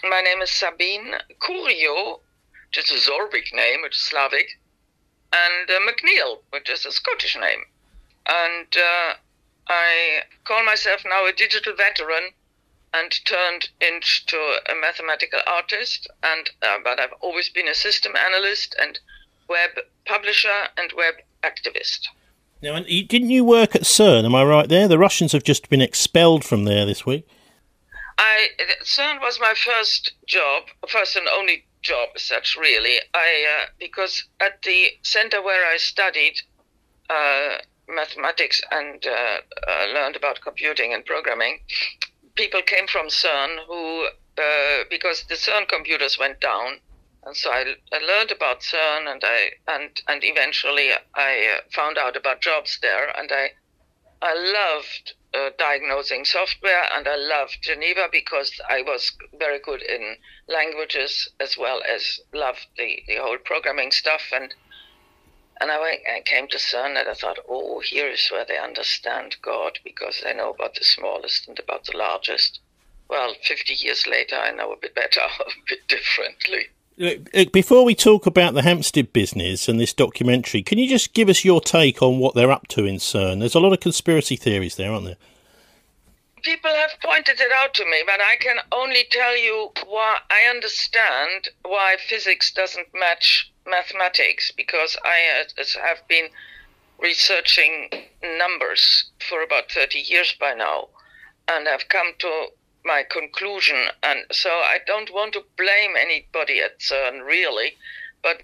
My name is Sabine Curio, which is a Zorbic name, which is Slavic, and McNeil, which is a Scottish name. And I call myself now a digital veteran and turned into a mathematical artist, and but I've always been a system analyst and web publisher and web activist. Now, didn't you work at CERN, am I right there? The Russians have just been expelled from there this week. CERN was my first and only job as such, really. Because at the center where I studied mathematics and learned about computing and programming, people came from CERN who, because the CERN computers went down, and so I learned about CERN, and eventually I found out about jobs there, and I loved diagnosing software, and I loved Geneva because I was very good in languages as well as loved the whole programming stuff, and I came to CERN and I thought, oh, here is where they understand God, because they know about the smallest and about the largest. Well, 50 years later, I know a bit better, a bit differently. Before we talk about the Hampstead business and this documentary, can you just give us your take on what they're up to in CERN? There's a lot of conspiracy theories there, aren't there? People have pointed it out to me, but I can only tell you why I understand why physics doesn't match mathematics, because I have been researching numbers for about 30 years by now, and I've come to my conclusion, and so I don't want to blame anybody at CERN really, but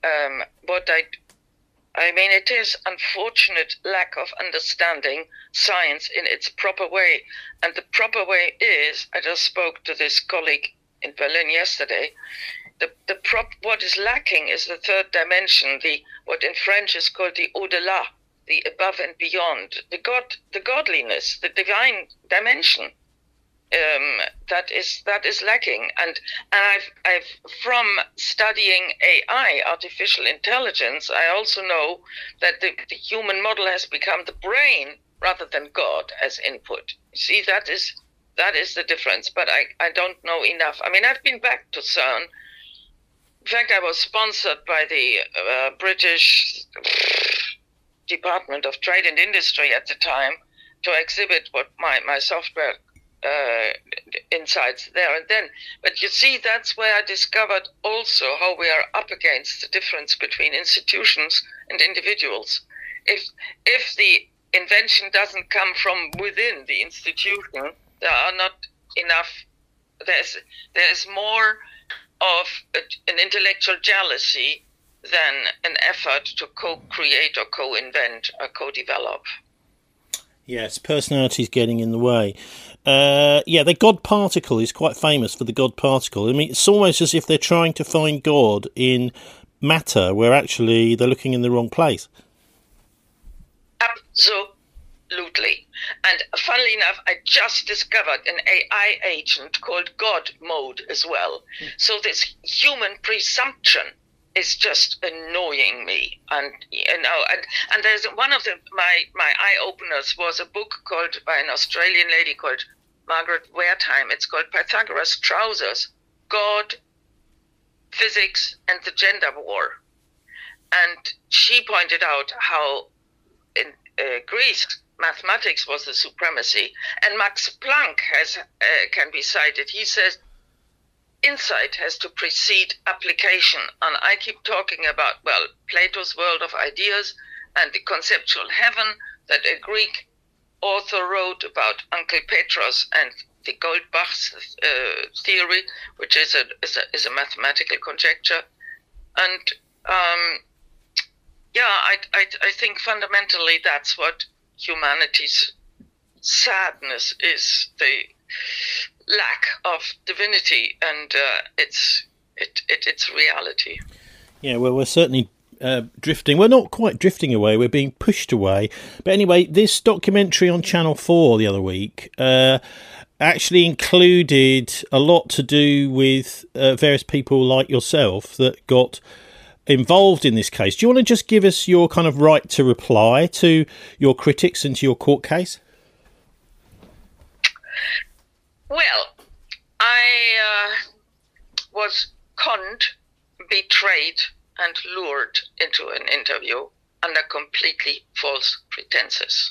I mean, it is unfortunate lack of understanding science in its proper way, and the proper way is, I just spoke to this colleague in Berlin yesterday, what is lacking is the third dimension, what in French is called the au-delà, the above and beyond, the godliness, the divine dimension. That is lacking, and I've from studying AI, artificial intelligence, I also know that the human model has become the brain rather than God as input. See, that is the difference. But I don't know enough. I mean, I've been back to CERN. In fact, I was sponsored by the British Department of Trade and Industry at the time to exhibit what my software insights there and then. But you see, that's where I discovered also how we are up against the difference between institutions and individuals. If the invention doesn't come from within the institution, there are not enough. There's more of an intellectual jealousy than an effort to co-create or co-invent or co-develop. Yes, personality's getting in the way. The God particle is quite famous for the God particle. I mean, it's almost as if they're trying to find God in matter, where actually they're looking in the wrong place. Absolutely. And funnily enough, I just discovered an AI agent called God Mode as well. So this human presumption is just annoying me, and and there's one of my eye openers was a book called by an Australian lady called Margaret Wertheim. It's called Pythagoras' Trousers: God, Physics, and the Gender War. And she pointed out how in Greece mathematics was the supremacy, and Max Planck can be cited. He says insight has to precede application, and I keep talking about, Plato's world of ideas and the conceptual heaven that a Greek author wrote about Uncle Petros, and the Goldbach's theory, which is a mathematical conjecture. And I think fundamentally that's what humanity's sadness is, the lack of divinity, and it's reality. Yeah, well, we're certainly drifting. We're not quite drifting away, we're being pushed away. But anyway, this documentary on Channel 4 the other week actually included a lot to do with various people like yourself that got involved in this case. Do you want to just give us your kind of right to reply to your critics and to your court case? Well, was conned, betrayed, and lured into an interview under completely false pretenses.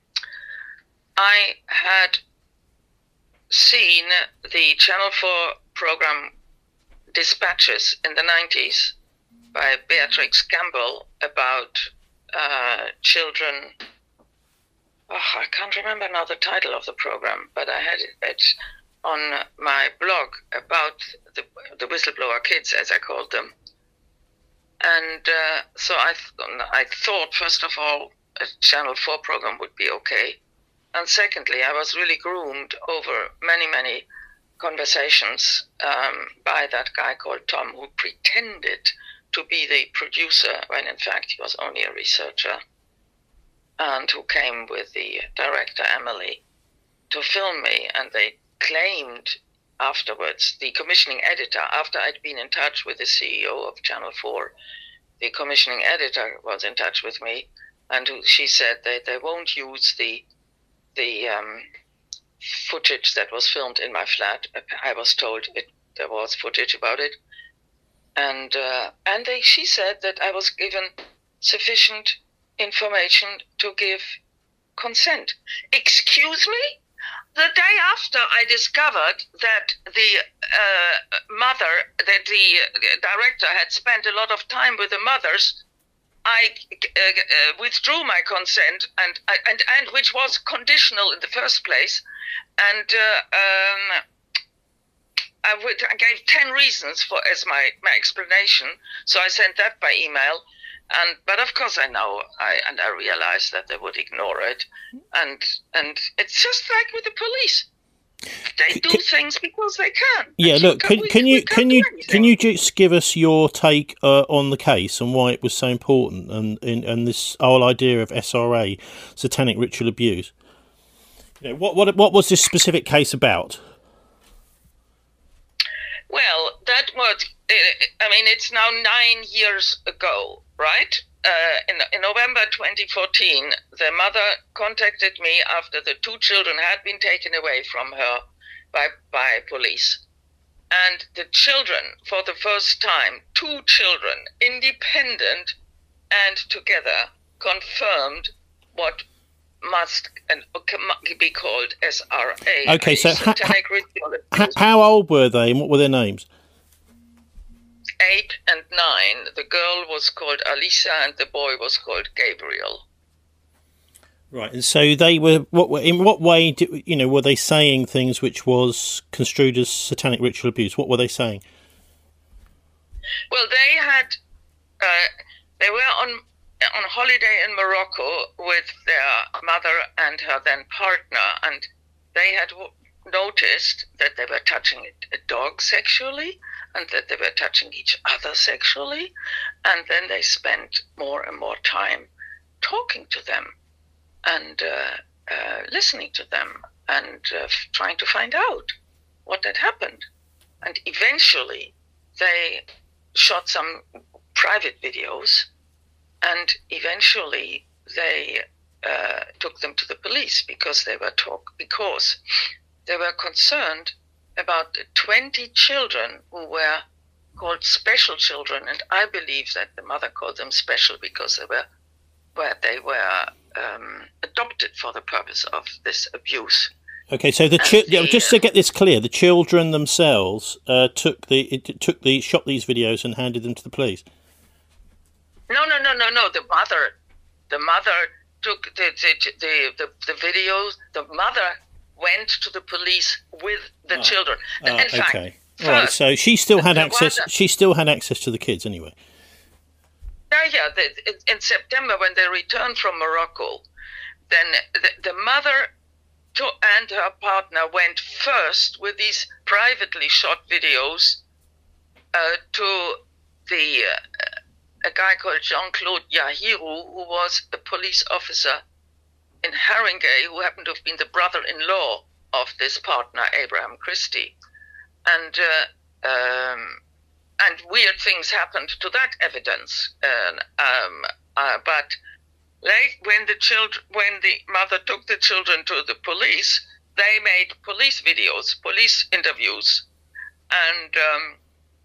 I had seen the Channel 4 program Dispatches in the 90s by Beatrix Campbell about children. Oh, I can't remember now the title of the program, but I had it on my blog about the whistleblower kids, as I called them. And so I thought, first of all, a Channel 4 program would be okay. And secondly, I was really groomed over many, many conversations by that guy called Tom, who pretended to be the producer when in fact he was only a researcher, and who came with the director, Emily, to film me. And they claimed afterwards, the commissioning editor, after I'd been in touch with the CEO of Channel 4, the commissioning editor was in touch with me, and she said they won't use the footage that was filmed in my flat. I was told there was footage about it, and she said that I was given sufficient information to give consent. Excuse me? The day after I discovered that the director had spent a lot of time with the mothers, I withdrew my consent, and which was conditional in the first place, and I gave 10 reasons as my explanation. So I sent that by email. But of course I realized that they would ignore it, and it's just like with the police. They do things because they can. Yeah, look, can you just give us your take on the case and why it was so important, and this whole idea of SRA, satanic ritual abuse? You know, what was this specific case about? Well, that was, it's now 9 years ago, right? In November 2014, the mother contacted me after the 2 children had been taken away from her by police. And the children, for the first time, 2 children, independent and together, confirmed what must be called SRA. Okay, so how old were they and what were their names? 8 and 9. The girl was called Alisa and the boy was called Gabriel. Right, and so they were. In what way were they saying things which was construed as satanic ritual abuse? What were they saying? Well, they were on holiday in Morocco with their mother and her then partner, and they had noticed that they were touching a dog sexually, and that they were touching each other sexually, and then they spent more and more time talking to them and listening to them and trying to find out what had happened. And eventually they shot some private videos, and eventually they took them to the police because they were concerned about the 20 children who were called special children, and I believe that the mother called them special because they were adopted for the purpose of this abuse. Okay, so just to get this clear, the children themselves shot these videos and handed them to the police. No. The mother took the videos. The mother went to the police with the children. In fact, okay. All right. So she still had access. She still had access to the kids anyway. Yeah. In September, when they returned from Morocco, then the mother and her partner went first with these privately shot videos to a guy called Jean-Claude Yahiru, who was a police officer in Haringey, who happened to have been the brother-in-law of this partner, Abraham Christie. And weird things happened to that evidence. But when the mother took the children to the police, they made police videos, police interviews, and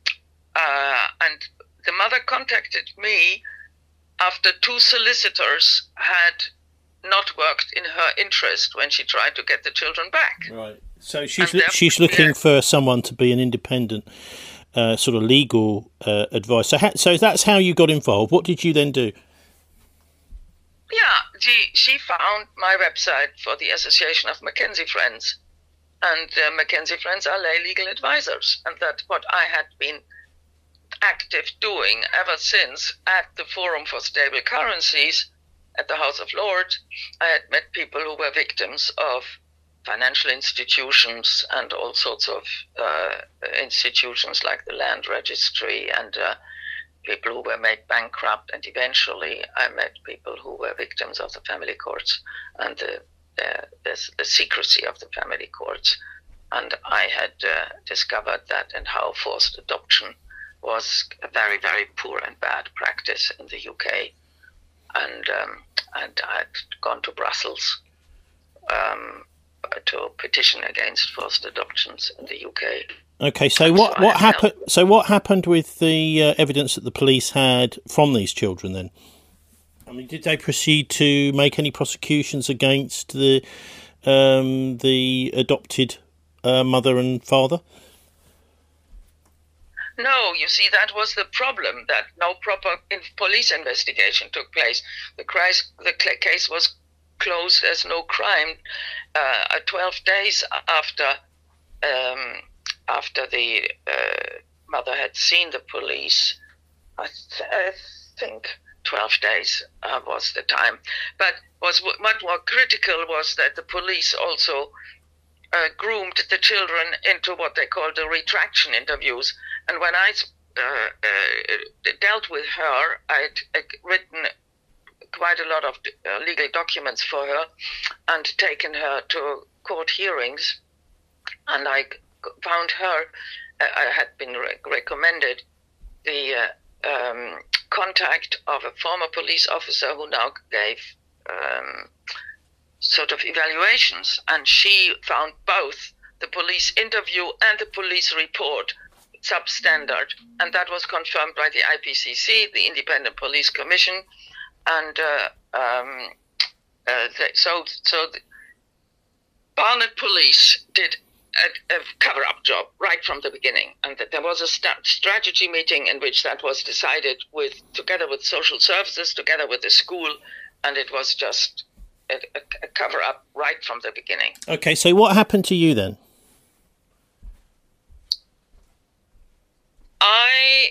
And the mother contacted me after 2 solicitors had not worked in her interest when she tried to get the children back. Right. So she's looking for someone to be an independent sort of legal advice. So that's how you got involved. What did you then do? Yeah, she found my website for the Association of Mackenzie Friends. And Mackenzie Friends are lay legal advisors. And that's what I had been active doing ever since at the Forum for Stable Currencies at the House of Lords. I had met people who were victims of financial institutions and all sorts of institutions like the Land Registry, and people who were made bankrupt, and eventually I met people who were victims of the family courts and the secrecy of the family courts. And I had discovered that and how forced adoption was a very, very poor and bad practice in the UK. And I'd gone to Brussels to petition against forced adoptions in the UK. Okay, so what happened? So what happened with the evidence that the police had from these children? Then, I mean, did they proceed to make any prosecutions against the adopted mother and father? No, you see, that was the problem, that no proper police investigation took place. The case was closed as no crime 12 days after the mother had seen the police. I think 12 days was the time. But what much more critical was that the police also groomed the children into what they called the retraction interviews. And when I dealt with her, I'd written quite a lot of legal documents for her and taken her to court hearings. And I found her, I had been recommended the contact of a former police officer who now gave sort of evaluations. And she found both the police interview and the police report substandard, and that was confirmed by the IPCC, the Independent Police Commission, and so the Barnet Police did a cover-up job right from the beginning, and that there was a strategy meeting in which that was decided together with social services, together with the school, and it was just a cover-up right from the beginning. Okay, so what happened to you then? I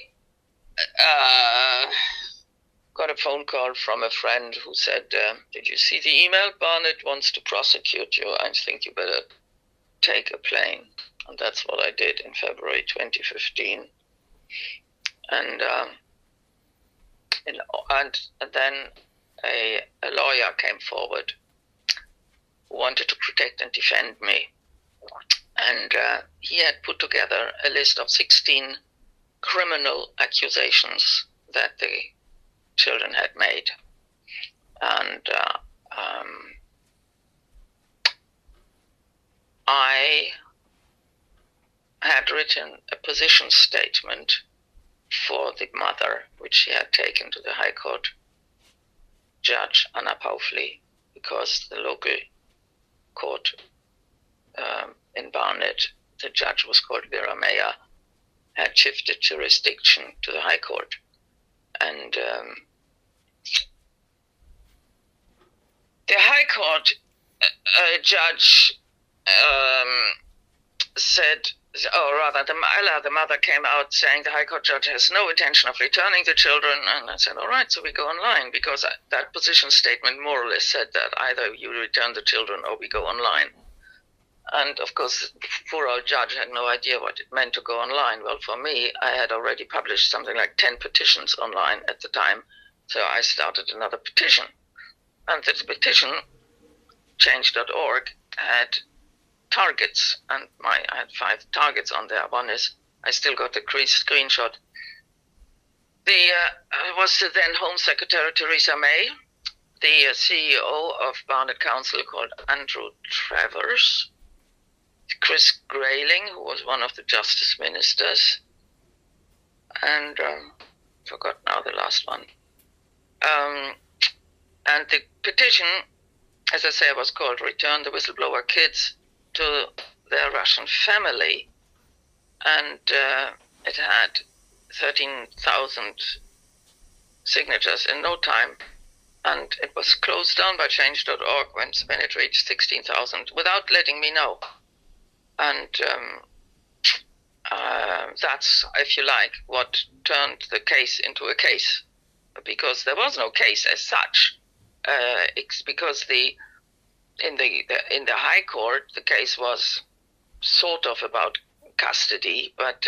got a phone call from a friend who said, did you see the email? Barnet wants to prosecute you. I think you better take a plane. And that's what I did in February 2015. And then a lawyer came forward who wanted to protect and defend me. And he had put together a list of 16 criminal accusations that the children had made. And I had written a position statement for the mother, which she had taken to the High Court judge, Anna Paufli, because the local court in Barnet, the judge was called Vera Meyer, had shifted jurisdiction to the High Court. And the High Court judge said, or rather the mother came out saying the High Court judge has no intention of returning the children. And I said, all right, so we go online, because that position statement more or less said that either you return the children or we go online. And of course, poor old judge had no idea what it meant to go online. Well, for me, I had already published something like 10 petitions online at the time. So I started another petition. And this petition, change.org, had targets. And I had 5 targets on there. One is, I still got the screenshot. Was the then Home Secretary Theresa May, the CEO of Barnet Council called Andrew Travers, Chris Grayling, who was one of the justice ministers, and forgot now the last one. And the petition, as I say, was called "Return the Whistleblower Kids to Their Russian Family," and it had 13,000 signatures in no time, and it was closed down by Change.org when it reached 16,000 without letting me know. And that's, if you like, what turned the case into a case, because there was no case as such. It's because in the High Court the case was sort of about custody, but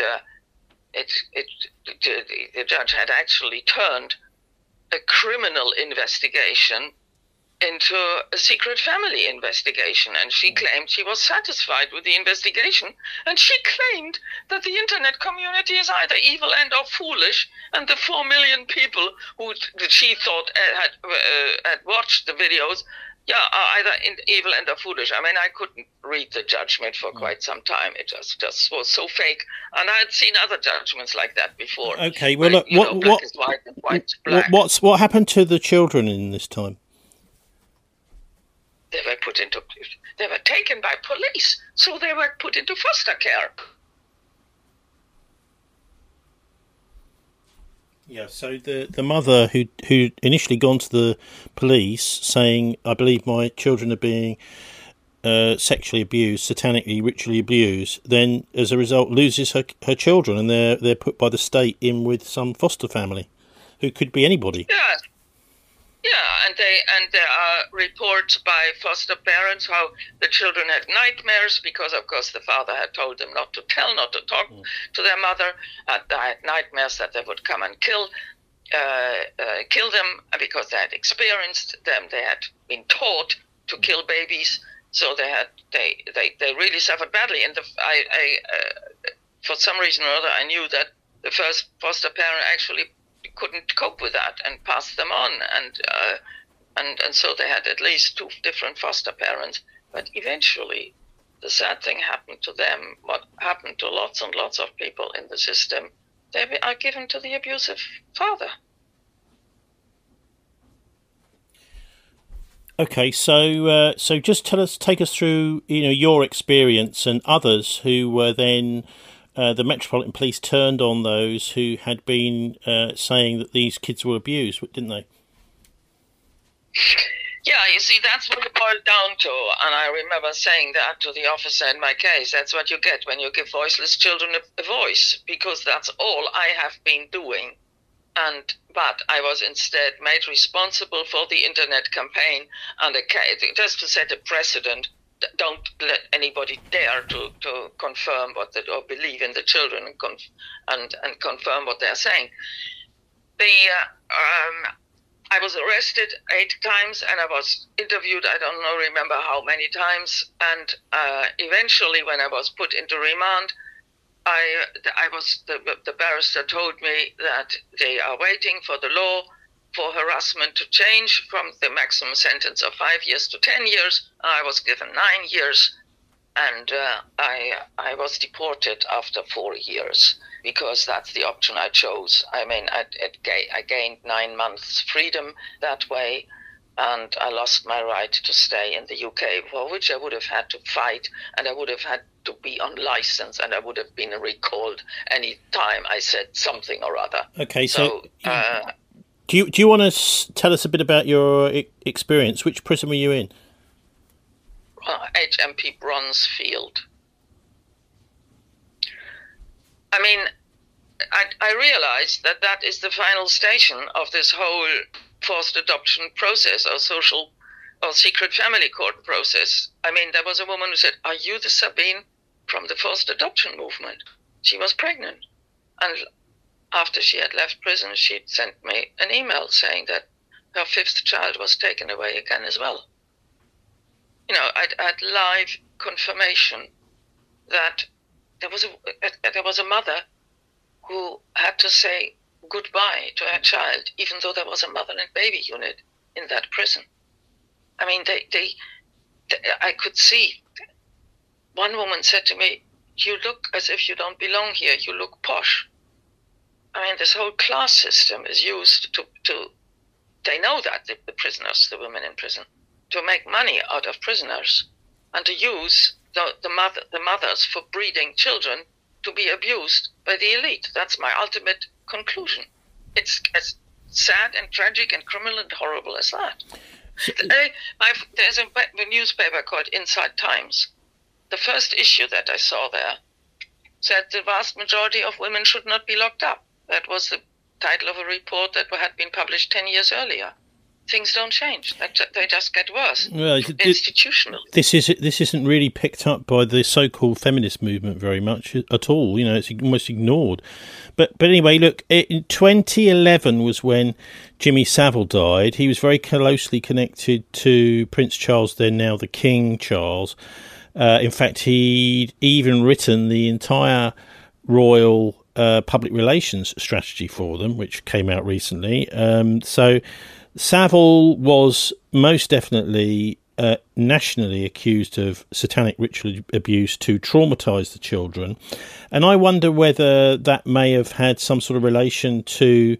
the judge had actually turned a criminal investigation into a secret family investigation, and she claimed she was satisfied with the investigation, and she claimed that the internet community is either evil and or foolish, and the 4 million people who she thought had watched the videos are either evil and or foolish. I mean, I couldn't read the judgment for quite some time. It just was so fake, and I had seen other judgments like that before. Okay, well, look, black is white and white is black. What happened to the children in this time? They were taken by police, so they were put into foster care. Yeah, so the mother who initially gone to the police saying, I believe my children are being sexually abused, satanically, ritually abused, then as a result loses her children, and they're put by the state in with some foster family who could be anybody. Yeah, and there are reports by foster parents how the children had nightmares because, of course, the father had told them not to talk to their mother. They had nightmares that they would come and kill them because they had experienced them. They had been taught to kill babies, so they really suffered badly. And for some reason or other, I knew that the first foster parent actually couldn't cope with that and passed them on, and so they had at least 2 different foster parents. But eventually, the sad thing happened to them. What happened to lots and lots of people in the system? They are given to the abusive father. Okay, so just take us through, your experience and others who were then. The Metropolitan Police turned on those who had been saying that these kids were abused, didn't they? Yeah, you see, that's what it boiled down to. And I remember saying that to the officer in my case. That's what you get when you give voiceless children a voice, because that's all I have been doing. But I was instead made responsible for the internet campaign and just to set a precedent. Don't let anybody dare to confirm or believe in the children and confirm what they're saying. I was arrested 8 times and I was interviewed, I don't remember how many times, and eventually when I was put into remand, the barrister told me that they are waiting for the law for harassment to change from the maximum sentence of 5 years to 10 years. I was given 9 years, and I was deported after 4 years because that's the option I chose. I mean, I gained 9 months freedom that way, and I lost my right to stay in the UK, for which I would have had to fight, and I would have had to be on license, and I would have been recalled any time I said something or other. Okay, so do you want to tell us a bit about your experience? Which prison were you in? HMP Bronzefield. I mean, I realized that is the final station of this whole forced adoption process or social or secret family court process. I mean, there was a woman who said, "Are you the Sabine from the forced adoption movement?" She was pregnant. And after she had left prison, she'd sent me an email saying that her 5th child was taken away again as well. I'd had live confirmation that there was a mother who had to say goodbye to her child, even though there was a mother and baby unit in that prison. I mean, I could see. One woman said to me, "You look as if you don't belong here. You look posh." I this whole class system is used to they know that, the prisoners, the women in prison, to make money out of prisoners and to use the mothers for breeding children to be abused by the elite. That's my ultimate conclusion. It's as sad and tragic and criminal and horrible as that. There's a newspaper called Inside Times. The first issue that I saw there said the vast majority of women should not be locked up. That was the title of a report that had been published 10 years earlier. Things don't change. They just get worse. Well, institutional. This isn't really picked up by the so-called feminist movement very much at all. You know, it's almost ignored. But anyway, look, in 2011 was when Jimmy Savile died. He was very closely connected to Prince Charles, then now the King Charles. In fact, he'd even written the entire royal public relations strategy for them, which came out recently. So Savile was most definitely nationally accused of satanic ritual abuse to traumatise the children. And I wonder whether that may have had some sort of relation to,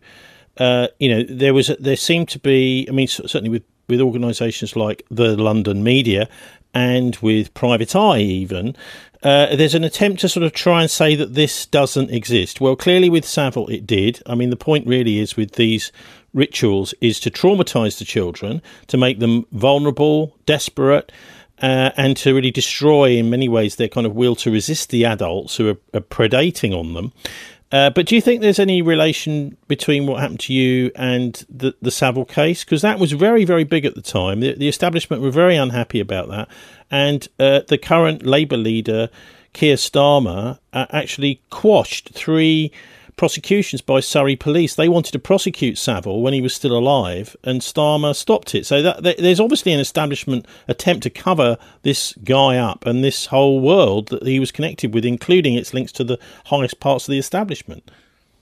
there seemed to be, I mean, certainly with organisations like the London Media and with Private Eye even, there's an attempt to sort of try and say that this doesn't exist. Well, clearly with Savile it did. I mean, the point really is with these rituals is to traumatise the children, to make them vulnerable, desperate, and to really destroy in many ways their kind of will to resist the adults who are predating on them. But do you think there's any relation between what happened to you and the Savile case? Because that was very, very big at the time. The establishment were very unhappy about that. And the current Labour leader, Keir Starmer, actually quashed 3 prosecutions by Surrey police. They wanted to prosecute Savile when he was still alive, and Starmer stopped it. So there's obviously an establishment attempt to cover this guy up and this whole world that he was connected with, including its links to the highest parts of the establishment.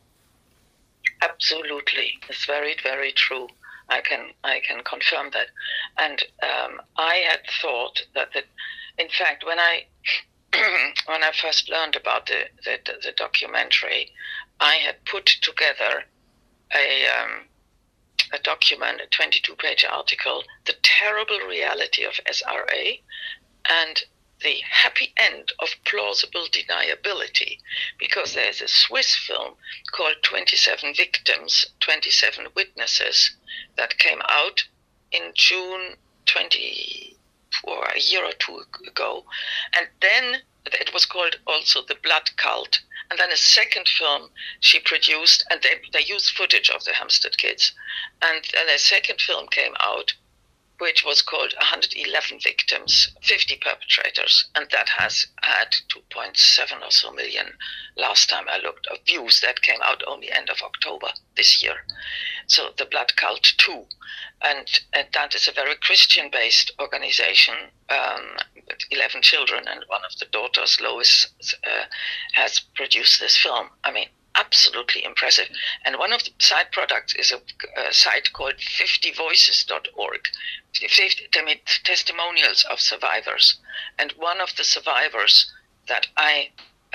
Absolutely, it's very, very true. I can confirm that. And I had thought that in fact, when I first learned about the documentary, I had put together a document, a 22-page article, The Terrible Reality of SRA and the Happy End of Plausible Deniability, because there's a Swiss film called 27 Victims, 27 Witnesses that came out in June or a year or two ago, and then it was called also The Blood Cult. And then a second film she produced, and they used footage of the Hampstead kids. And then a second film came out, which was called 111 Victims, 50 Perpetrators. And that has had 2.7 or so million last time I looked of views. That came out only end of October this year. So The Blood Cult 2. And that is a very Christian-based organization with 11 children, and one of the daughters, Lois, has produced this film. I mean, absolutely impressive. And one of the side products is a site called 50voices.org, testimonials of survivors. And one of the survivors that I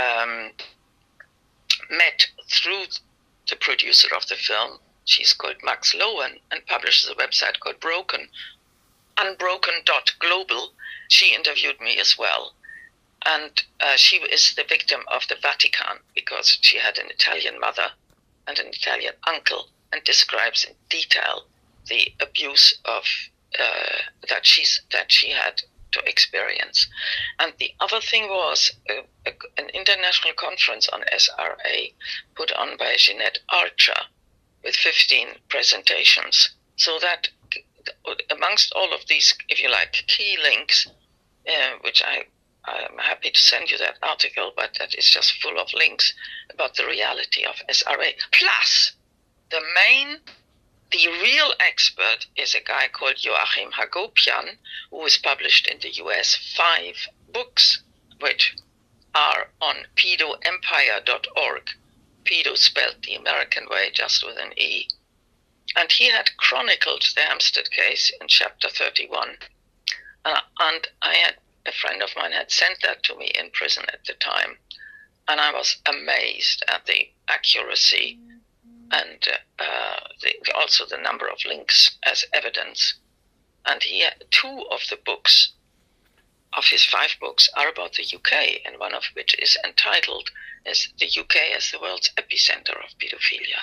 met through the producer of the film, she's called Max Lowen and publishes a website called unbroken.global. She interviewed me as well. And she is the victim of the Vatican because she had an Italian mother and an Italian uncle, and describes in detail the abuse of that she had to experience. And the other thing was an international conference on SRA put on by Jeanette Archer with 15 presentations. So that amongst all of these, if you like, key links, which I'm happy to send you that article, but that is just full of links about the reality of SRA. Plus, the real expert is a guy called Joachim Hagopian, who has published in the US 5 books, which are on pedoempire.org. Pedo spelled the American way, just with an E. And he had chronicled the Hampstead case in chapter 31. And a friend of mine had sent that to me in prison at the time. And I was amazed at the accuracy and also the number of links as evidence. And two of the books, of his 5 books, are about the UK, and one of which is entitled as "The UK as the World's Epicenter of Paedophilia."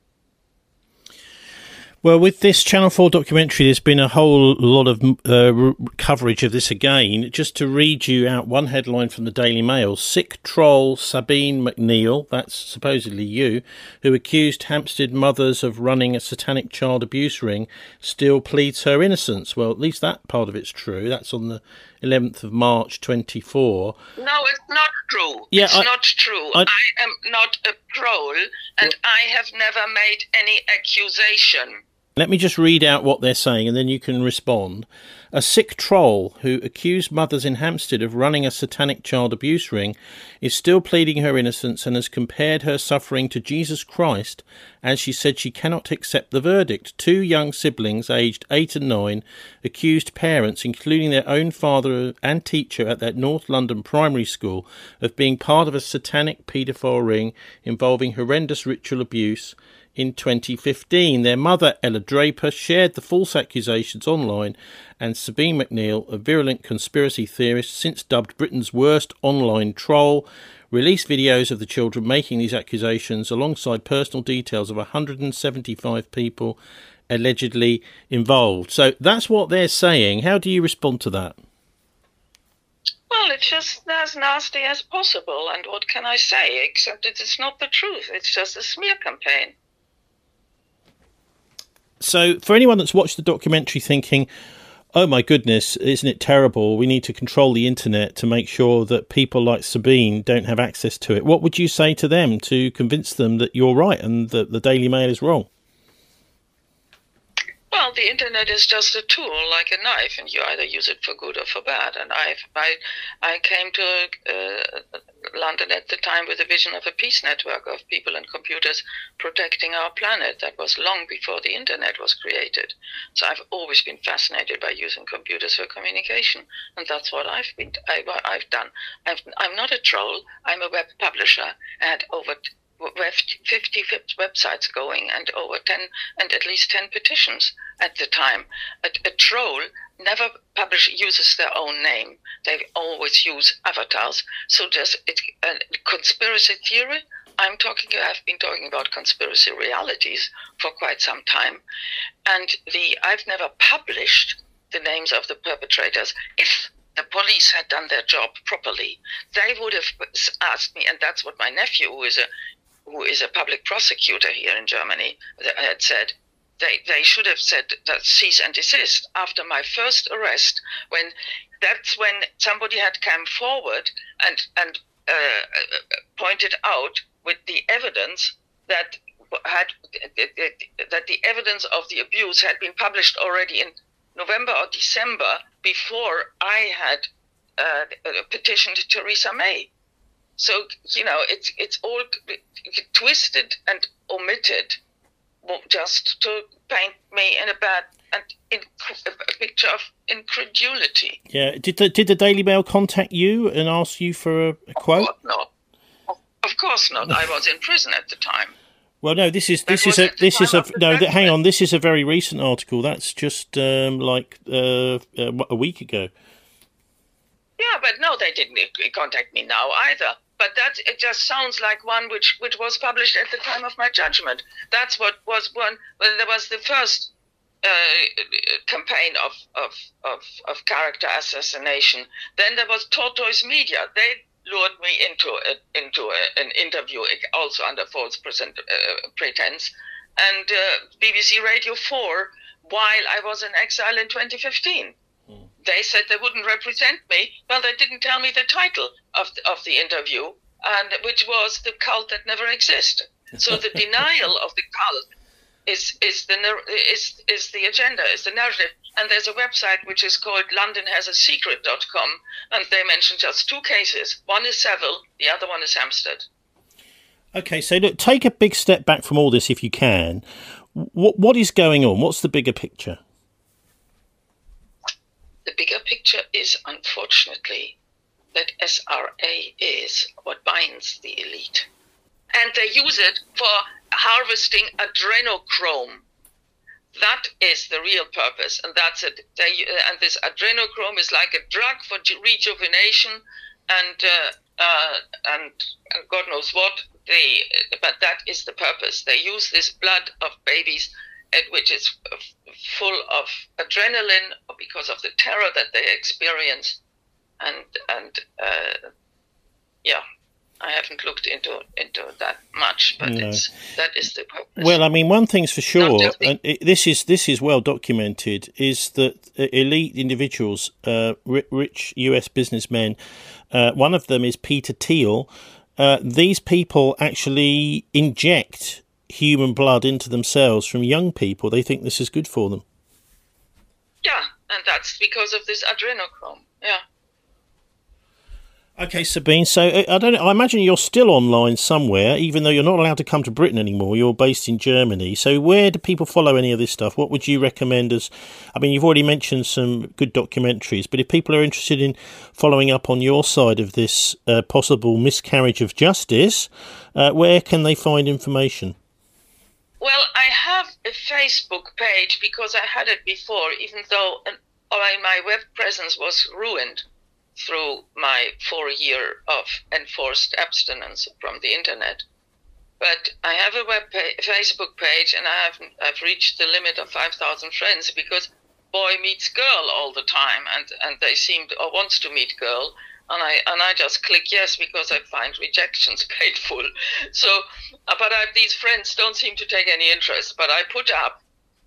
Well, with this Channel 4 documentary, there's been a whole lot of coverage of this again. Just to read you out one headline from the Daily Mail: sick troll Sabine McNeill, that's supposedly you, who accused Hampstead mothers of running a satanic child abuse ring, still pleads her innocence. Well, at least that part of it's true. That's on the 11th of March 24. No, it's not true. Yeah, it's not true. I am not a troll, and I have never made any accusation. Let me just read out what they're saying, and then you can respond. A sick troll who accused mothers in Hampstead of running a satanic child abuse ring is still pleading her innocence and has compared her suffering to Jesus Christ, as she said she cannot accept the verdict. 2 young siblings, aged 8 and 9, accused parents, including their own father and teacher at that North London primary school, of being part of a satanic paedophile ring involving horrendous ritual abuse. In 2015, their mother, Ella Draper, shared the false accusations online, and Sabine McNeill, a virulent conspiracy theorist since dubbed Britain's worst online troll, released videos of the children making these accusations alongside personal details of 175 people allegedly involved. So that's what they're saying. How do you respond to that? Well, it's just as nasty as possible, and what can I say, except it's not the truth. It's just a smear campaign. So for anyone that's watched the documentary thinking, oh my goodness, isn't it terrible? We need to control the internet to make sure that people like Sabine don't have access to it. What would you say to them to convince them that you're right and that the Daily Mail is wrong? Well, the internet is just a tool, like a knife, and you either use it for good or for bad. And I came to London at the time with a vision of a peace network of people and computers protecting our planet. That was long before the internet was created. So I've always been fascinated by using computers for communication, and that's what I've done. I'm not a troll. I'm a web publisher. I had over 50 websites going and over 10 and at least 10 petitions at the time. A troll never uses their own name. They always use avatars. So it's a conspiracy theory. I've been talking about conspiracy realities for quite some time, and I've never published the names of the perpetrators. If the police had done their job properly, they would have asked me, and that's what my nephew, who is a public prosecutor here in Germany, had said. They should have said that cease and desist after my first arrest. That's when somebody had come forward and pointed out with the evidence that the evidence of the abuse had been published already in November or December before I had petitioned Theresa May. So, it's all twisted and omitted just to paint me in a picture of incredulity. Yeah. Did the Daily Mail contact you and ask you for a quote? Of course not. I was in prison at the time. Well, no. This is hang on. This is a very recent article. That's just a week ago. Yeah, but no, they didn't contact me now either. But it just sounds like one which was published at the time of my judgment. That's what was one. Well, there was the first campaign of character assassination. Then there was Tortoise Media. They lured me into an interview, also under false pretense, and BBC Radio 4 while I was in exile in 2015. They said they wouldn't represent me. Well, they didn't tell me the title of the interview, and which was The Cult That Never Existed. So the denial of the cult is the agenda, is the narrative. And there's a website which is called LondonHasASecret.com, and they mention just 2 cases. One is Seville, the other one is Hampstead. Okay, so look, take a big step back from all this if you can. What is going on? What's the bigger picture? The bigger picture is, unfortunately, that SRA is what binds the elite. And they use it for harvesting adrenochrome. That is the real purpose, and that's it. And this adrenochrome is like a drug for rejuvenation, and God knows what. But that is the purpose. They use this blood of babies, which is full of adrenaline because of the terror that they experience, and yeah. I haven't looked into that much, but no. that is the purpose. Well, I mean, one thing's for sure, and this is well documented, is that elite individuals, rich US businessmen, one of them is Peter Thiel. These people actually inject human blood into themselves from young people. They think this is good for them. Yeah, and that's because of this adrenochrome. Yeah. Okay, Sabine, so I don't know, I imagine you're still online somewhere, even though you're not allowed to come to Britain anymore. You're based in Germany. So where do people follow any of this stuff? What would you recommend as... I mean, you've already mentioned some good documentaries, but if people are interested in following up on your side of this possible miscarriage of justice, where can they find information? Well, I have a Facebook page because I had it before, even though my web presence was ruined through my 4 year of enforced abstinence from the internet. But I have a Facebook page, and I've reached the limit of 5,000 friends because boy meets girl all the time, and they wants to meet girl, and I just click yes because I find rejections painful. So, but these friends don't seem to take any interest. But I put up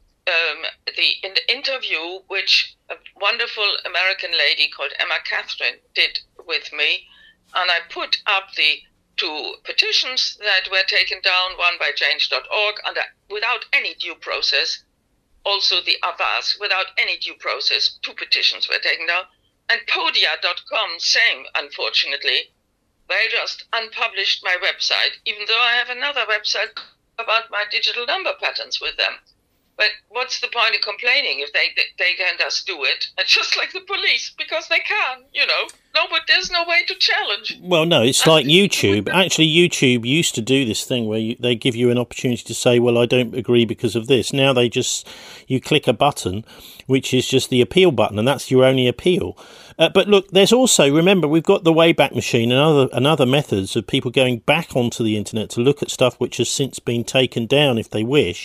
the interview which a wonderful American lady called Emma Catherine did with me, and I put up the 2 petitions that were taken down, one by Change.org, without any due process. Also the Avaz, without any due process, 2 petitions were taken down. And Podia.com, same, unfortunately. They just unpublished my website, even though I have another website about my digital number patterns with them. But what's the point of complaining if they can just do it? It's just like the police, because they can, No, but there's no way to challenge. Well, no, it's like YouTube. Actually, YouTube used to do this thing where they give you an opportunity to say, well, I don't agree because of this. Now you click a button, which is just the appeal button, and that's your only appeal. But look, there's also, remember, we've got the Wayback Machine and other methods of people going back onto the internet to look at stuff which has since been taken down if they wish.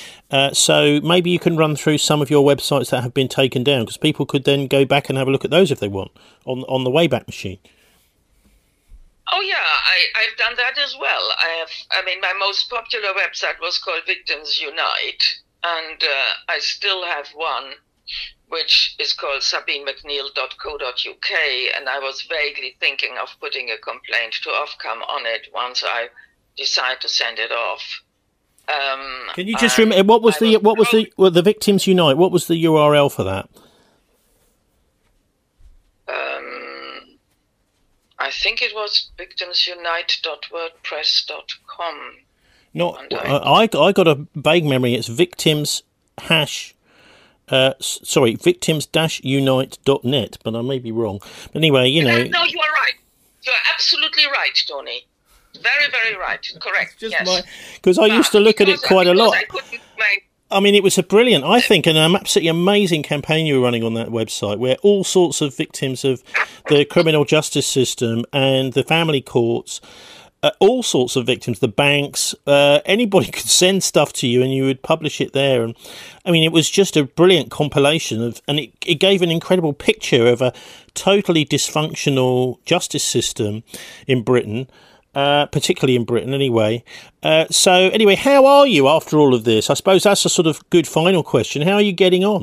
So maybe you can run through some of your websites that have been taken down, because people could then go back and have a look at those if they want on the Wayback Machine. Oh yeah, I've done that as well. My most popular website was called Victims Unite, and I still have one which is called sabinemcneil.co.uk, and I was vaguely thinking of putting a complaint to Ofcom on it once I decide to send it off. Can you just remember what was the Victims Unite? What was the URL for that? I think it was victimsunite.wordpress.com. I got a vague memory. It's victims-unite.net, but I may be wrong. But anyway, No, you are right. You are absolutely right, Tony. Very, very right. Correct. Yes. Because I used to look at it quite a lot. I mean, it was a brilliant, I think, and an absolutely amazing campaign you were running on that website, where all sorts of victims of the criminal justice system and the family courts, all sorts of victims, the banks, anybody could send stuff to you and you would publish it there. And I mean, it was just a brilliant compilation and it gave an incredible picture of a totally dysfunctional justice system in Britain. Particularly in Britain anyway. So anyway, how are you after all of this? I suppose that's a sort of good final question. How are you getting on?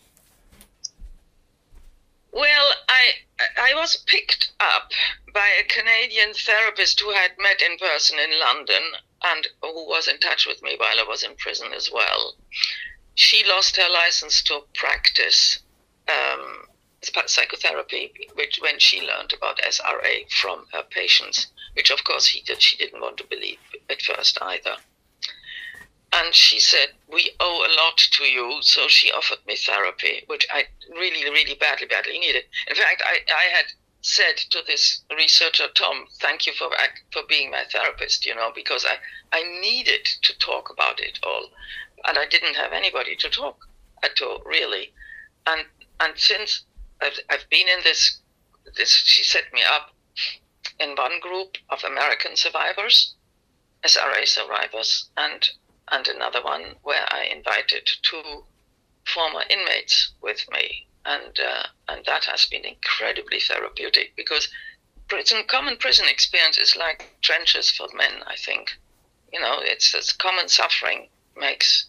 Well, I was picked up by a Canadian therapist who had met in person in London and who was in touch with me while I was in prison as well. She lost her license to practice psychotherapy, when she learned about SRA from her patients, which of course she didn't want to believe at first either. And she said, we owe a lot to you, so she offered me therapy, which I really, really badly needed. In fact, I had said to this researcher, Tom, thank you for being my therapist, because I needed to talk about it all. And I didn't have anybody to talk to, really. And since I've been in this, she set me up in one group of American survivors, SRA survivors, and another one where I invited 2 former inmates with me. And that has been incredibly therapeutic, because common prison experience is like trenches for men, I think. It's this common suffering makes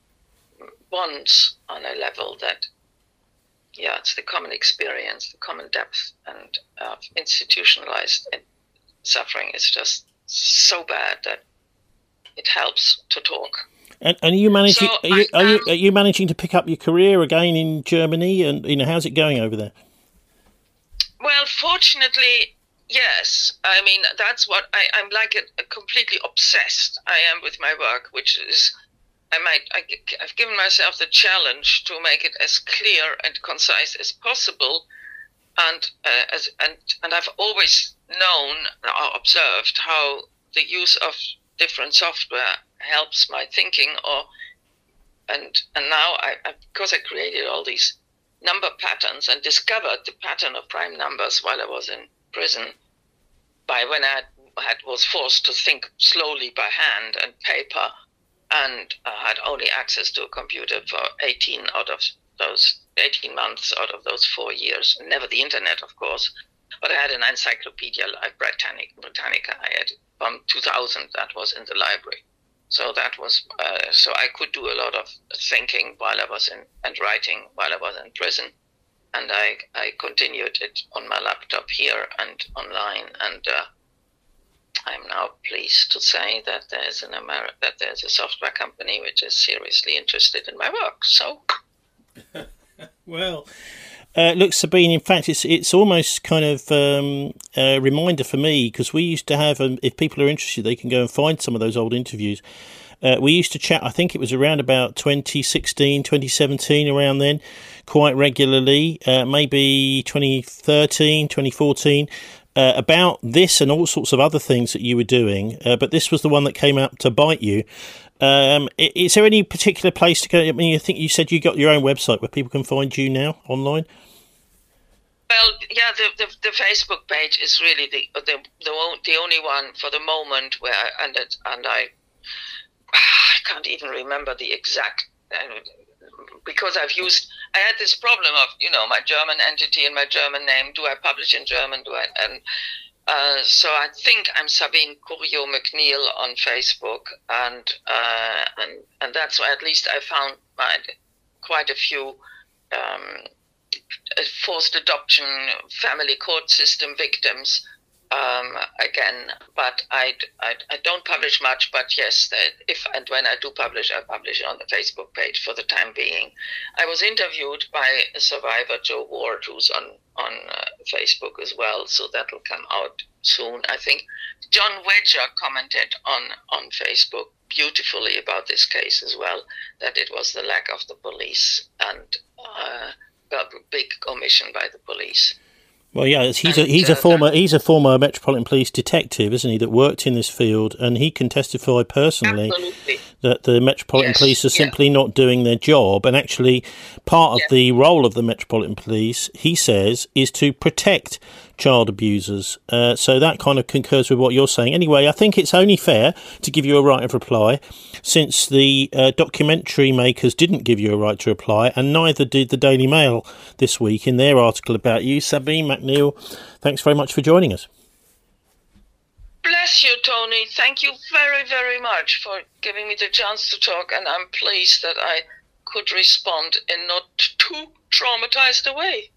bonds on a level that, it's the common experience, the common depth, and institutionalized suffering is just so bad that it helps to talk. And are you managing? Are you managing to pick up your career again in Germany? And how's it going over there? Well, fortunately, yes. I mean, that's what I'm like a completely obsessed. I am with my work, which is I've given myself the challenge to make it as clear and concise as possible, and I've always known or observed how the use of different software helps my thinking, and now because I created all these number patterns and discovered the pattern of prime numbers while I was in prison, when I was forced to think slowly by hand and paper, and had only access to a computer for 18 months out of those 4 years. Never the internet, of course, but I had an encyclopedia like Britannica. I had from 2000. That was in the library. So that was so I could do a lot of thinking while I was and writing while I was in prison, and I continued it on my laptop here and online. And I'm now pleased to say that there's a software company which is seriously interested in my work. So, well. Look, Sabine, in fact, it's almost kind of a reminder for me, because we used to have, if people are interested, they can go and find some of those old interviews. We used to chat, I think it was around about 2016, 2017, around then, quite regularly, maybe 2013, 2014, about this and all sorts of other things that you were doing. But this was the one that came out to bite you. Is there any particular place to go? I mean, I think you said you got your own website where people can find you now online. Well, yeah, the Facebook page is really the only one for the moment where I can't even remember the exact, because I had this problem of my German entity and my German name. Do I publish in German? So I think I'm Sabine Couriot-McNeill on Facebook, and that's why at least I found quite a few forced adoption family court system victims again. But I don't publish much. But yes, if and when I do publish, I publish it on the Facebook page for the time being. I was interviewed by a survivor, Joe Ward, who's on Facebook as well, so that'll come out soon. I think John Wedger commented on Facebook beautifully about this case as well, that it was the lack of the police and a big omission by the police. Well, yeah, he's a former Metropolitan Police detective, isn't he, that worked in this field, and he can testify personally that the Metropolitan Police are simply not doing their job, and actually part of the role of the Metropolitan Police, he says, is to protect child abusers. So that kind of concurs with what you're saying. Anyway, I think it's only fair to give you a right of reply, since the documentary makers didn't give you a right to reply, and neither did the Daily Mail this week in their article about you. Sabine McNeill, thanks very much for joining us. Bless you, Tony. Thank you very, very much for giving me the chance to talk, and I'm pleased that I could respond in not too traumatized a way.